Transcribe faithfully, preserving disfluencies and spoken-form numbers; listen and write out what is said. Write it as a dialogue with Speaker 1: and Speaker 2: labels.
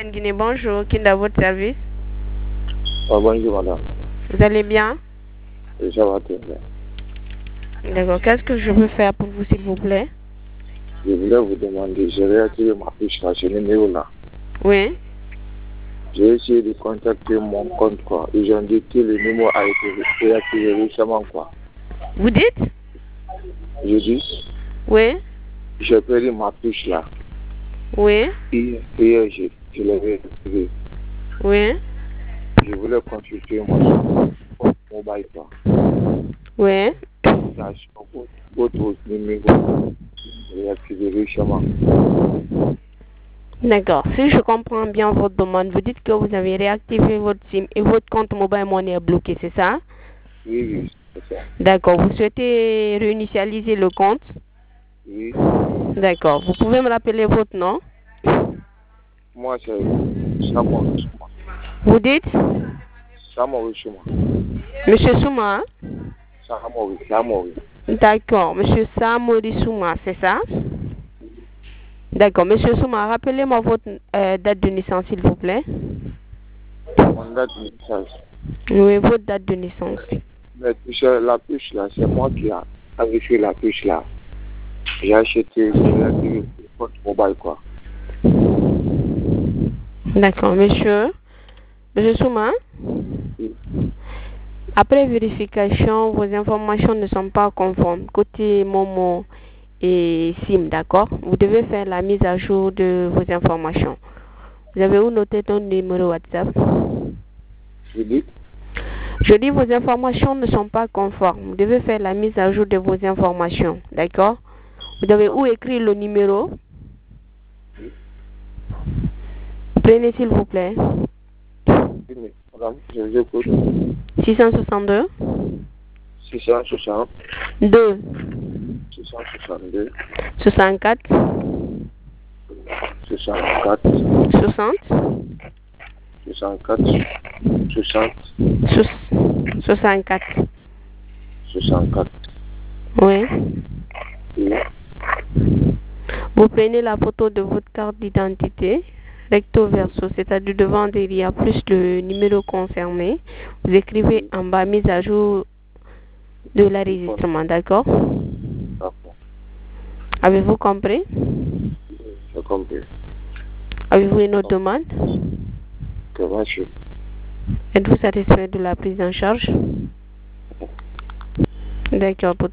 Speaker 1: N Guinée, bonjour. Qui est dans votre service?
Speaker 2: Oh, bonjour, madame.
Speaker 1: Vous allez bien?
Speaker 2: Oui, ça va très bien.
Speaker 1: D'accord. Qu'est-ce que je peux faire pour vous, s'il vous plaît?
Speaker 2: Je voulais vous demander, j'ai réactivé ma fiche à ce numéro-là.
Speaker 1: Oui.
Speaker 2: J'ai essayé de contacter mon compte, quoi. Ils ont dit que le numéro a été réactivé récemment, quoi.
Speaker 1: Vous dites?
Speaker 2: Je dis,
Speaker 1: Oui.
Speaker 2: j'ai perdu ma fiche là.
Speaker 1: Oui.
Speaker 2: Hier, hier je, je l'ai réactivé.
Speaker 1: Oui.
Speaker 2: Je voulais consulter mon compte mobile, quoi.
Speaker 1: Oui.
Speaker 2: Là, sur votre, votre numéro réactivé récemment.
Speaker 1: D'accord. Si je comprends bien votre demande, vous dites que vous avez réactivé votre SIM et votre compte mobile money est bloqué, c'est ça?
Speaker 2: Oui, oui, c'est ça.
Speaker 1: D'accord. Vous souhaitez réinitialiser le compte?
Speaker 2: Oui.
Speaker 1: D'accord. Vous pouvez me rappeler votre nom?
Speaker 2: Moi, c'est Samory Souma.
Speaker 1: Vous dites?
Speaker 2: Samory Souma.
Speaker 1: Monsieur Souma?
Speaker 2: Samory, Samory.
Speaker 1: D'accord. Monsieur Samori Souma, c'est ça? D'accord. Monsieur Souma, rappelez-moi votre euh, date de naissance, s'il vous plaît.
Speaker 2: Mon date de naissance.
Speaker 1: Oui, votre date de naissance.
Speaker 2: Mais c'est la puce là, c'est moi qui a vérifié la puce là. J'ai acheté, j'ai réactivé le compte mobile, quoi.
Speaker 1: D'accord, monsieur. Monsieur Souma?
Speaker 2: Oui.
Speaker 1: Après vérification, vos informations ne sont pas conformes. Côté Momo et SIM, d'accord? Vous devez faire la mise à jour de vos informations. Vous avez où noté ton numéro WhatsApp?
Speaker 2: Je dis?
Speaker 1: Je dis vos informations ne sont pas conformes. Vous devez faire la mise à jour de vos informations, d'accord? Vous avez où écrit le numéro? Prenez s'il vous plaît.
Speaker 2: Oui, mais, madame, je vous écoute.
Speaker 1: six cent soixante-deux.
Speaker 2: six cent soixante.
Speaker 1: deux.
Speaker 2: six cent soixante-deux.
Speaker 1: soixante-quatre.
Speaker 2: soixante-quatre.
Speaker 1: soixante.
Speaker 2: soixante-quatre. soixante.
Speaker 1: soixante-quatre.
Speaker 2: soixante-quatre.
Speaker 1: Oui.
Speaker 2: Oui.
Speaker 1: Vous prenez la photo de votre carte d'identité, recto verso, c'est-à-dire devant derrière plus le numéro concerné. Vous écrivez en bas mise à jour de l'enregistrement, d'accord?
Speaker 2: D'accord.
Speaker 1: Avez-vous compris?
Speaker 2: J'ai compris.
Speaker 1: Avez-vous une autre demande?
Speaker 2: Que merci.
Speaker 1: Êtes-vous satisfait de la prise en charge? D'accord.